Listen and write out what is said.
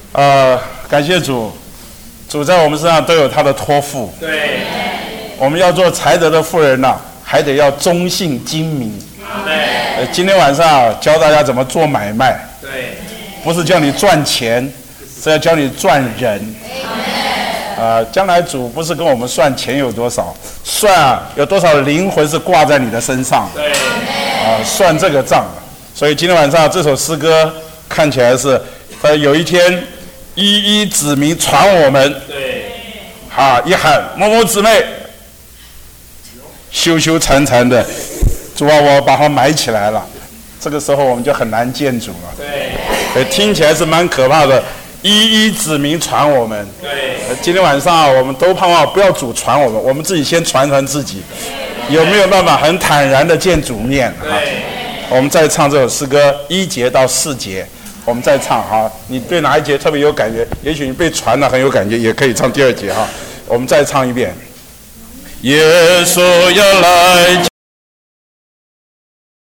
感谢主，主在我们身上都有他的托付。 对， 我们要做才德的妇人呐，还得要忠信精明。 对， 今天晚上教大家怎么做买卖， 对， 不是教你赚钱，是要教你赚人。将来主不是跟我们算钱有多少，算有多少灵魂是挂在你的身上。 对， 算这个账。所以今天晚上这首诗歌看起来是，有一天一一指明传我们。 对， 一喊某某姊妹，羞羞惭惭的，主啊，我把它埋起来了。这个时候我们就很难见主了。 对， 听起来是蛮可怕的，一一指明传我们。 对， 今天晚上我们都盼望不要主传我们，我们自己先传自己。有没有办法很坦然的见主面？ 对， 我们再唱这首诗歌1节到4节，我们再唱哈。你对哪一节特别有感觉？也许你被传了很有感觉，也可以唱第2节哈。我们再唱一遍。耶稣要来